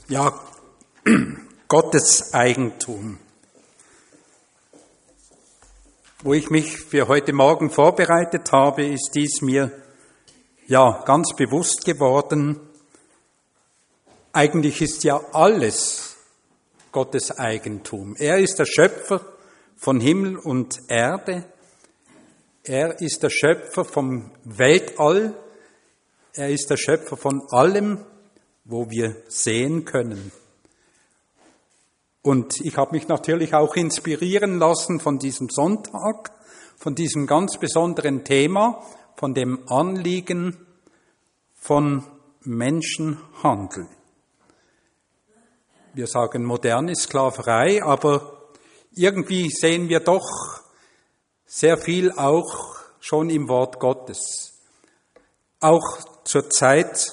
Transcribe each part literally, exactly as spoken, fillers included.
Ja, Gottes Eigentum. Wo ich mich für heute Morgen vorbereitet habe, ist dies mir ja ganz bewusst geworden. Eigentlich ist ja alles Gottes Eigentum. Er ist der Schöpfer von Himmel und Erde. Er ist der Schöpfer vom Weltall. Er ist der Schöpfer von allem, wo wir sehen können. Und ich habe mich natürlich auch inspirieren lassen von diesem Sonntag, von diesem ganz besonderen Thema, von dem Anliegen von Menschenhandel. Wir sagen moderne Sklaverei, aber irgendwie sehen wir doch sehr viel auch schon im Wort Gottes. Auch zur Zeit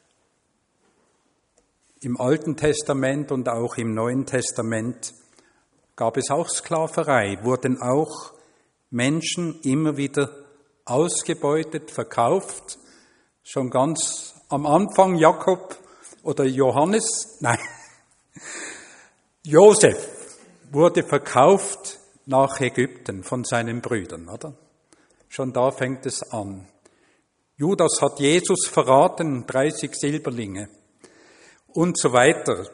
im Alten Testament und auch im Neuen Testament gab es auch Sklaverei, wurden auch Menschen immer wieder ausgebeutet, verkauft. Schon ganz am Anfang Jakob oder Johannes, nein, Josef wurde verkauft nach Ägypten von seinen Brüdern, oder? Schon da fängt es an. Judas hat Jesus verraten, dreißig Silberlinge. Und so weiter.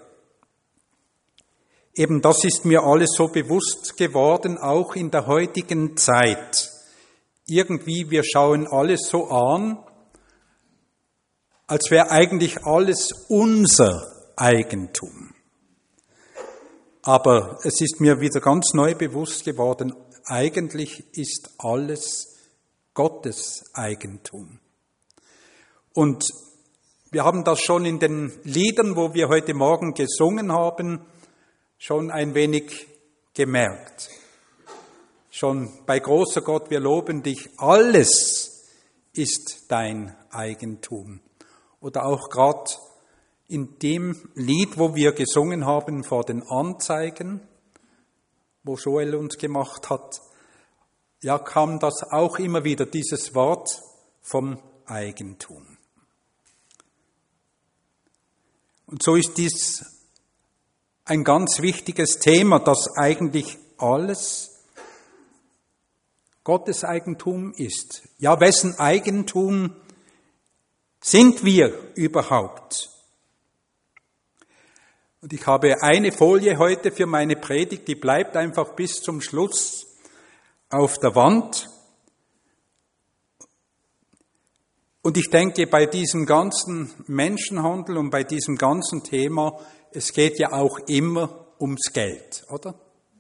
Eben das ist mir alles so bewusst geworden, auch in der heutigen Zeit. Irgendwie, wir schauen alles so an, als wäre eigentlich alles unser Eigentum. Aber es ist mir wieder ganz neu bewusst geworden, eigentlich ist alles Gottes Eigentum. Und wir haben das schon in den Liedern, wo wir heute Morgen gesungen haben, schon ein wenig gemerkt. Schon bei großer Gott, wir loben dich, alles ist dein Eigentum. Oder auch gerade in dem Lied, wo wir gesungen haben vor den Anzeigen, wo Joel uns gemacht hat, ja, kam das auch immer wieder, dieses Wort vom Eigentum. Und so ist dies ein ganz wichtiges Thema, dass eigentlich alles Gottes Eigentum ist. Ja, wessen Eigentum sind wir überhaupt? Und ich habe eine Folie heute für meine Predigt, die bleibt einfach bis zum Schluss auf der Wand. Und ich denke, bei diesem ganzen Menschenhandel und bei diesem ganzen Thema, es geht ja auch immer ums Geld, oder?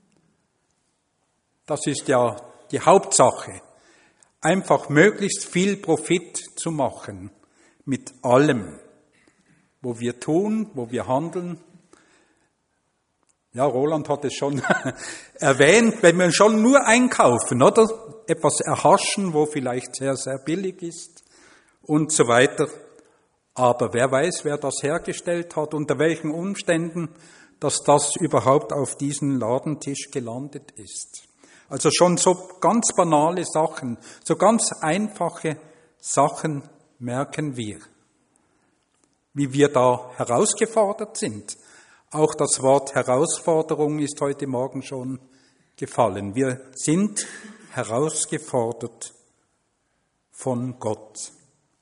Das ist ja die Hauptsache. Einfach möglichst viel Profit zu machen mit allem, wo wir tun, wo wir handeln. Ja, Roland hat es schon erwähnt, wenn wir schon nur einkaufen, oder? Etwas erhaschen, wo vielleicht sehr, sehr billig ist. Und so weiter. Aber wer weiß, wer das hergestellt hat, unter welchen Umständen, dass das überhaupt auf diesen Ladentisch gelandet ist. Also schon so ganz banale Sachen, so ganz einfache Sachen merken wir, wie wir da herausgefordert sind. Auch das Wort Herausforderung ist heute Morgen schon gefallen. Wir sind herausgefordert von Gott.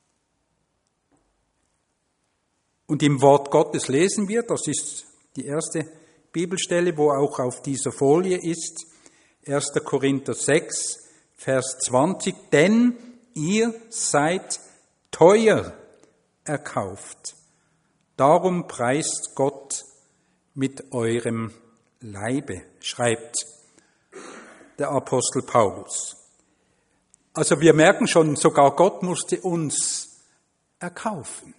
Und im Wort Gottes lesen wir, das ist die erste Bibelstelle, wo auch auf dieser Folie ist, erster Korinther sechs, Vers zwanzig, denn ihr seid teuer erkauft. Darum preist Gott mit eurem Leibe, schreibt der Apostel Paulus. Also wir merken schon, sogar Gott musste uns erkaufen.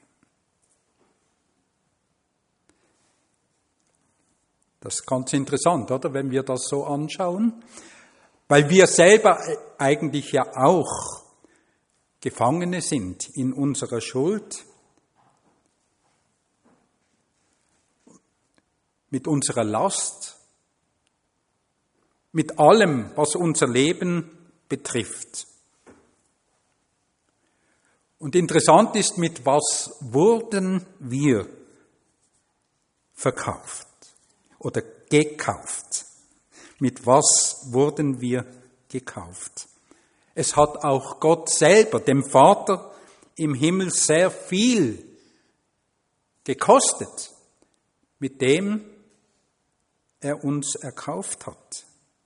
Das ist ganz interessant, oder, wenn wir das so anschauen, weil wir selber eigentlich ja auch Gefangene sind in unserer Schuld, mit unserer Last, mit allem, was unser Leben betrifft. Und interessant ist, mit was wurden wir verkauft oder gekauft. Mit was wurden wir gekauft? Es hat auch Gott selber, dem Vater im Himmel, sehr viel gekostet, mit dem er uns erkauft hat.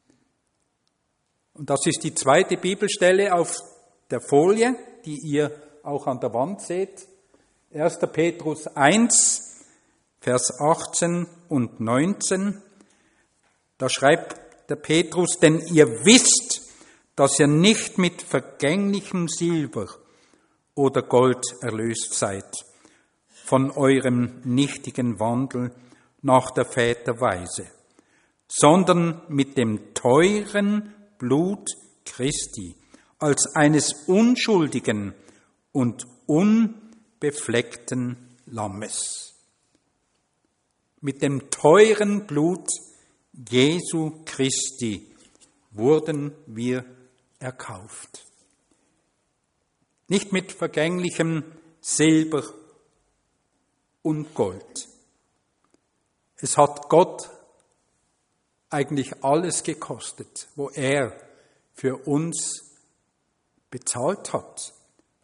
Und das ist die zweite Bibelstelle auf der Folie, die ihr auch an der Wand seht. erster Petrus eins, Vers achtzehn und neunzehn. Da schreibt der Petrus, denn ihr wisst, dass ihr nicht mit vergänglichem Silber oder Gold erlöst seid, von eurem nichtigen Wandel nach der Väter Weise, sondern mit dem teuren Blut Christi, als eines unschuldigen und unbefleckten Lammes. Mit dem teuren Blut Jesu Christi wurden wir erkauft. Nicht mit vergänglichem Silber und Gold. Es hat Gott eigentlich alles gekostet, wo er für uns bezahlt hat.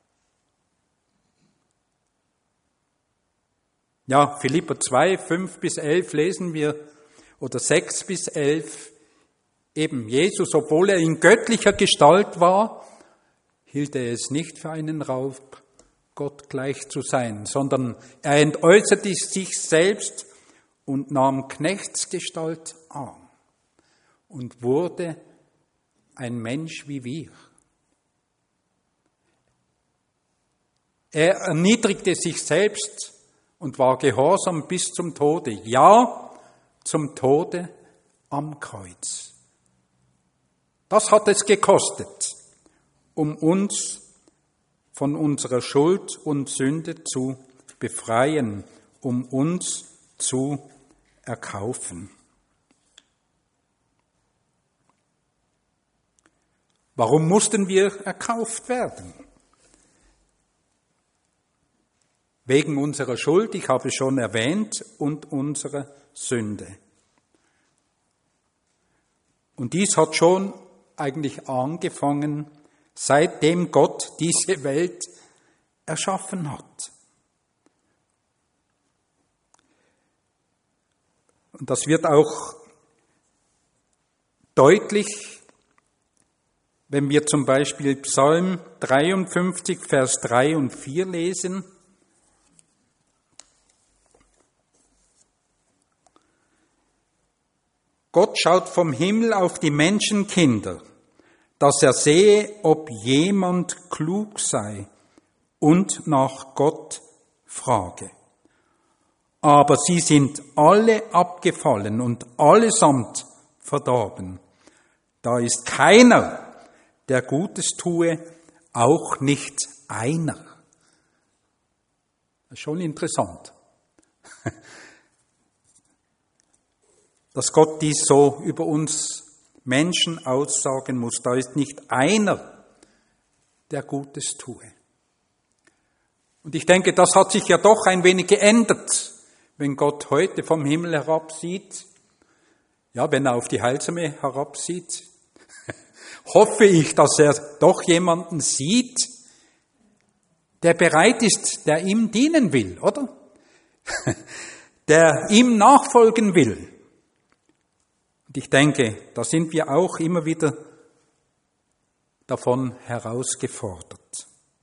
Ja, Philipper zwei, fünf bis elf lesen wir, oder sechs bis elf, eben Jesus, obwohl er in göttlicher Gestalt war, hielt er es nicht für einen Raub, Gott gleich zu sein, sondern er entäußerte sich selbst und nahm Knechtsgestalt an und wurde ein Mensch wie wir. Er erniedrigte sich selbst und war gehorsam bis zum Tode. Ja, zum Tode am Kreuz. Das hat es gekostet, um uns von unserer Schuld und Sünde zu befreien, um uns zu erkaufen. Warum mussten wir erkauft werden? Wegen unserer Schuld, ich habe schon erwähnt, und unserer Sünde. Und dies hat schon eigentlich angefangen, seitdem Gott diese Welt erschaffen hat. Und das wird auch deutlich, wenn wir zum Beispiel Psalm dreiundfünfzig, Vers drei und vier lesen. Gott schaut vom Himmel auf die Menschenkinder, dass er sehe, ob jemand klug sei und nach Gott frage. Aber sie sind alle abgefallen und allesamt verdorben. Da ist keiner, der Gutes tue, auch nicht einer. Das ist schon interessant, dass Gott dies so über uns Menschen aussagen muss. Da ist nicht einer, der Gutes tue. Und ich denke, das hat sich ja doch ein wenig geändert, wenn Gott heute vom Himmel herabsieht. Ja, wenn er auf die Heilsame herabsieht, hoffe ich, dass er doch jemanden sieht, der bereit ist, der ihm dienen will, oder? Der ihm nachfolgen will. Und ich denke, da sind wir auch immer wieder davon herausgefordert.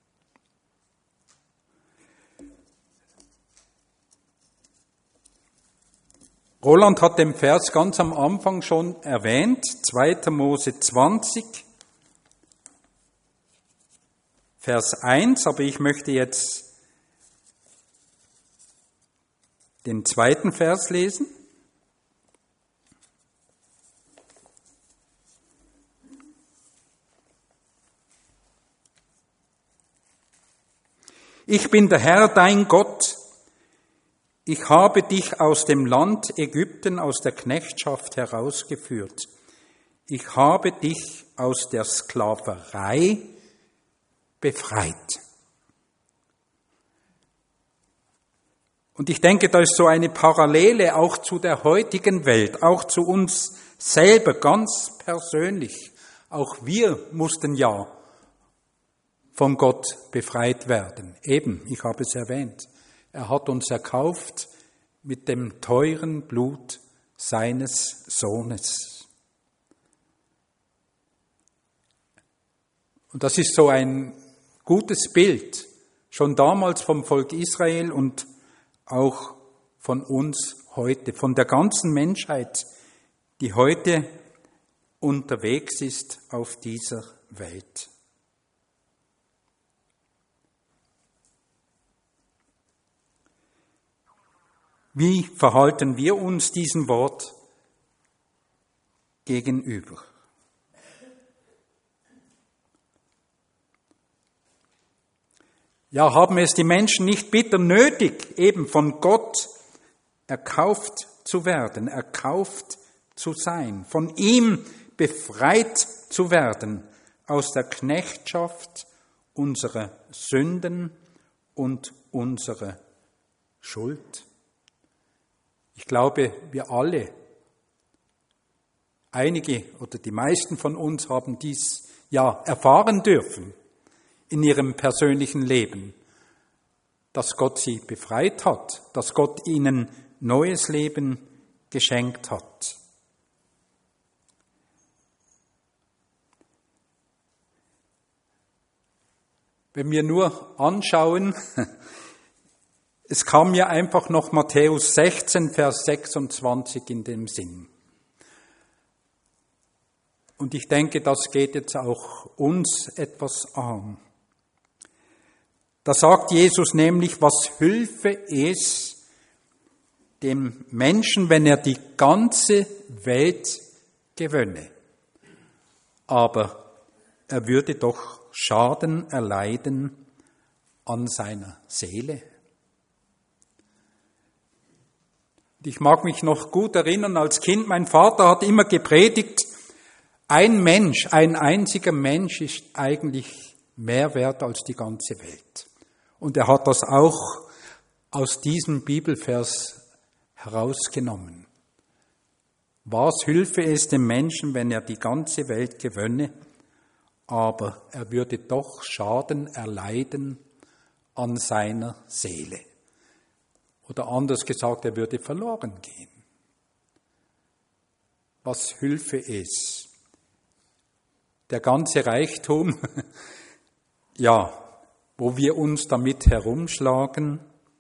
Roland hat den Vers ganz am Anfang schon erwähnt, zweiter Mose zwanzig, Vers eins, aber ich möchte jetzt den zweiten Vers lesen. Ich bin der Herr, dein Gott. Ich habe dich aus dem Land Ägypten, aus der Knechtschaft herausgeführt. Ich habe dich aus der Sklaverei befreit. Und ich denke, da ist so eine Parallele auch zu der heutigen Welt, auch zu uns selber ganz persönlich. Auch wir mussten ja von Gott befreit werden. Eben, ich habe es erwähnt, er hat uns erkauft mit dem teuren Blut seines Sohnes. Und das ist so ein gutes Bild, schon damals vom Volk Israel und auch von uns heute, von der ganzen Menschheit, die heute unterwegs ist auf dieser Welt. Wie verhalten wir uns diesem Wort gegenüber? Ja, haben es die Menschen nicht bitter nötig, eben von Gott erkauft zu werden, erkauft zu sein, von ihm befreit zu werden aus der Knechtschaft unserer Sünden und unserer Schuld? Ich glaube, wir alle, einige oder die meisten von uns haben dies ja erfahren dürfen in ihrem persönlichen Leben, dass Gott sie befreit hat, dass Gott ihnen neues Leben geschenkt hat. Wenn wir nur anschauen, es kam mir einfach noch Matthäus sechzehn, Vers sechsundzwanzig in den Sinn. Und ich denke, das geht jetzt auch uns etwas an. Da sagt Jesus nämlich, was hülfe es dem Menschen, wenn er die ganze Welt gewönne, aber er würde doch Schaden erleiden an seiner Seele. Ich mag mich noch gut erinnern, als Kind, mein Vater hat immer gepredigt, ein Mensch, ein einziger Mensch ist eigentlich mehr wert als die ganze Welt. Und er hat das auch aus diesem Bibelvers herausgenommen. Was hülfe es dem Menschen, wenn er die ganze Welt gewönne, aber er würde doch Schaden erleiden an seiner Seele? Oder anders gesagt, er würde verloren gehen. Was hülfe es? Der ganze Reichtum, ja, wo wir uns damit herumschlagen,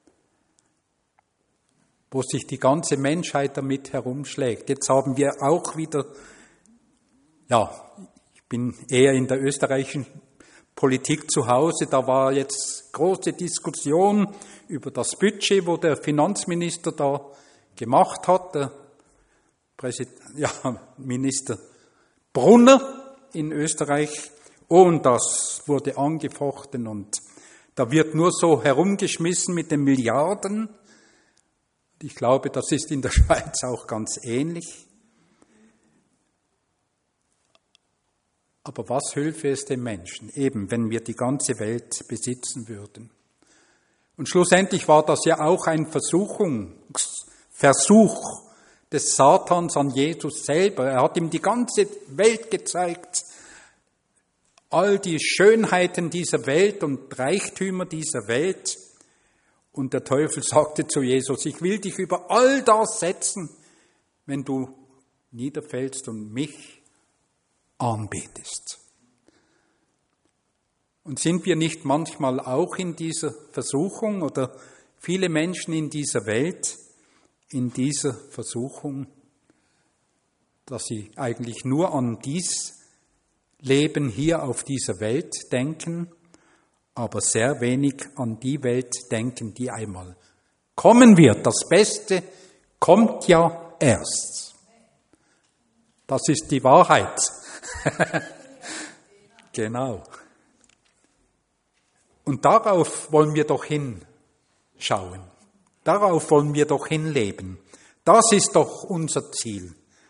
wo sich die ganze Menschheit damit herumschlägt. Jetzt haben wir auch wieder, ja, ich bin eher in der österreichischen Politik zu Hause, da war jetzt große Diskussion über das Budget, wo der Finanzminister da gemacht hat, der Präsident, ja, Minister Brunner in Österreich, und das wurde angefochten und da wird nur so herumgeschmissen mit den Milliarden. Ich glaube, das ist in der Schweiz auch ganz ähnlich. Aber was hülfe es dem Menschen, eben wenn wir die ganze Welt besitzen würden? Und schlussendlich war das ja auch ein Versuchungsversuch des Satans an Jesus selber. Er hat ihm die ganze Welt gezeigt, all die Schönheiten dieser Welt und Reichtümer dieser Welt. Und der Teufel sagte zu Jesus, ich will dich über all das setzen, wenn du niederfällst und mich anbetest. Und sind wir nicht manchmal auch in dieser Versuchung oder viele Menschen in dieser Welt in dieser Versuchung, dass sie eigentlich nur an dies Leben hier auf dieser Welt denken, aber sehr wenig an die Welt denken, die einmal kommen wird. Das Beste kommt ja erst. Das ist die Wahrheit. Genau. Und darauf wollen wir doch hinschauen. Darauf wollen wir doch hinleben. Das ist doch unser Ziel.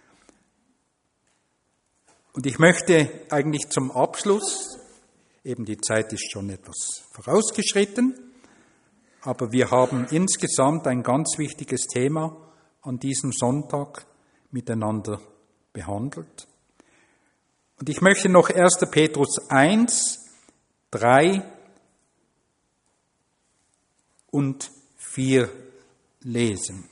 Und ich möchte eigentlich zum Abschluss, eben die Zeit ist schon etwas vorausgeschritten, aber wir haben insgesamt ein ganz wichtiges Thema an diesem Sonntag miteinander behandelt. Und ich möchte noch erster Petrus eins, drei und vier lesen.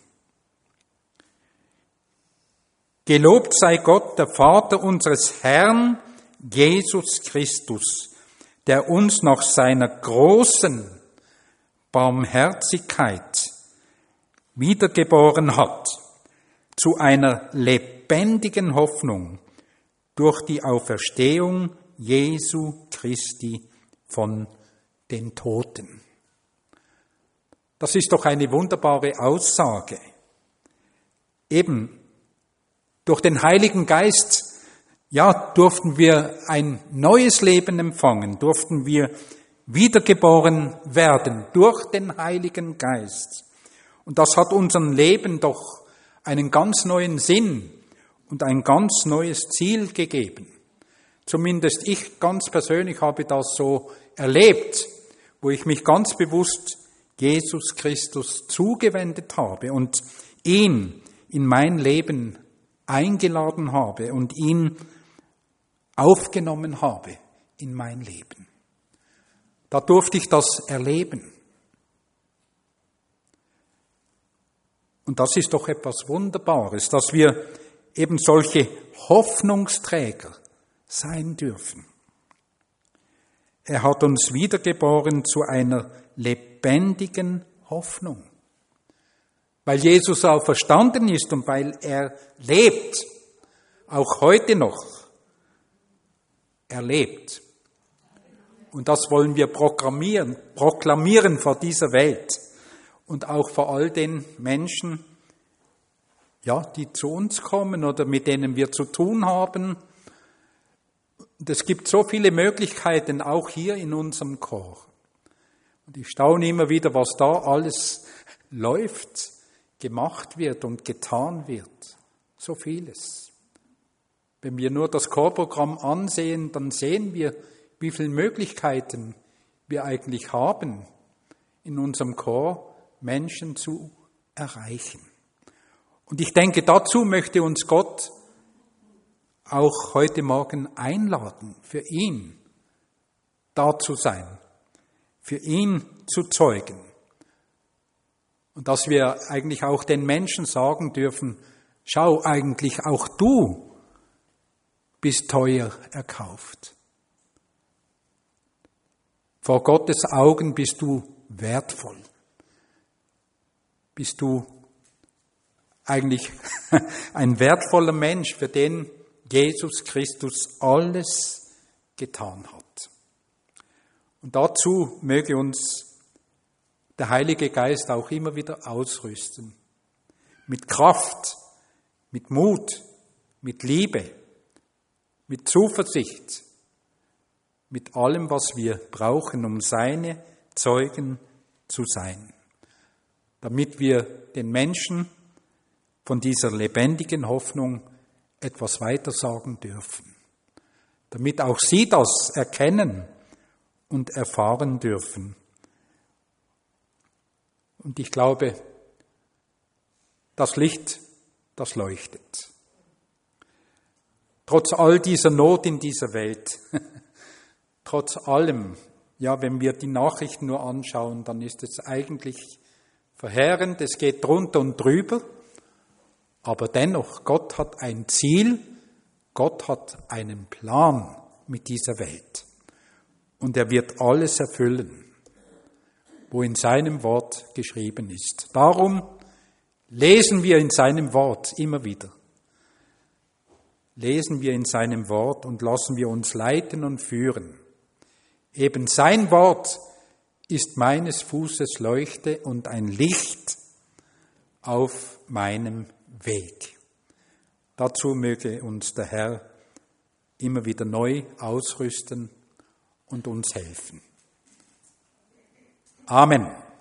Gelobt sei Gott, der Vater unseres Herrn Jesus Christus, der uns nach seiner großen Barmherzigkeit wiedergeboren hat zu einer lebendigen Hoffnung durch die Auferstehung Jesu Christi von den Toten. Das ist doch eine wunderbare Aussage. Eben durch den Heiligen Geist, ja, durften wir ein neues Leben empfangen, durften wir wiedergeboren werden durch den Heiligen Geist. Und das hat unserem Leben doch einen ganz neuen Sinn und ein ganz neues Ziel gegeben. Zumindest ich ganz persönlich habe das so erlebt, wo ich mich ganz bewusst Jesus Christus zugewendet habe und ihn in mein Leben eingeladen habe und ihn aufgenommen habe in mein Leben. Da durfte ich das erleben. Und das ist doch etwas Wunderbares, dass wir eben solche Hoffnungsträger sein dürfen. Er hat uns wiedergeboren zu einer lebendigen Hoffnung. Weil Jesus auferstanden ist und weil er lebt, auch heute noch, er lebt. Und das wollen wir proklamieren, proklamieren vor dieser Welt und auch vor all den Menschen, ja, die zu uns kommen oder mit denen wir zu tun haben. Und es gibt so viele Möglichkeiten, auch hier in unserem Chor. Und ich staune immer wieder, was da alles läuft, gemacht wird und getan wird. So vieles. Wenn wir nur das Chorprogramm ansehen, dann sehen wir, wie viele Möglichkeiten wir eigentlich haben, in unserem Chor Menschen zu erreichen. Und ich denke, dazu möchte uns Gott auch heute Morgen einladen, für ihn da zu sein, für ihn zu zeugen. Und dass wir eigentlich auch den Menschen sagen dürfen, schau, eigentlich auch du bist teuer erkauft. Vor Gottes Augen bist du wertvoll. Bist du eigentlich ein wertvoller Mensch, für den Jesus Christus alles getan hat. Und dazu möge uns der Heilige Geist auch immer wieder ausrüsten. Mit Kraft, mit Mut, mit Liebe, mit Zuversicht, mit allem, was wir brauchen, um seine Zeugen zu sein. Damit wir den Menschen von dieser lebendigen Hoffnung etwas weitersagen dürfen. Damit auch sie das erkennen und erfahren dürfen. Und ich glaube, das Licht, das leuchtet. Trotz all dieser Not in dieser Welt, trotz allem, ja, wenn wir die Nachrichten nur anschauen, dann ist es eigentlich verheerend, es geht drunter und drüber, aber dennoch, Gott hat ein Ziel, Gott hat einen Plan mit dieser Welt und er wird alles erfüllen, wo in seinem Wort geschrieben ist. Darum lesen wir in seinem Wort immer wieder. Lesen wir in seinem Wort und lassen wir uns leiten und führen. Eben sein Wort ist meines Fußes Leuchte und ein Licht auf meinem Weg. Dazu möge uns der Herr immer wieder neu ausrüsten und uns helfen. Amen.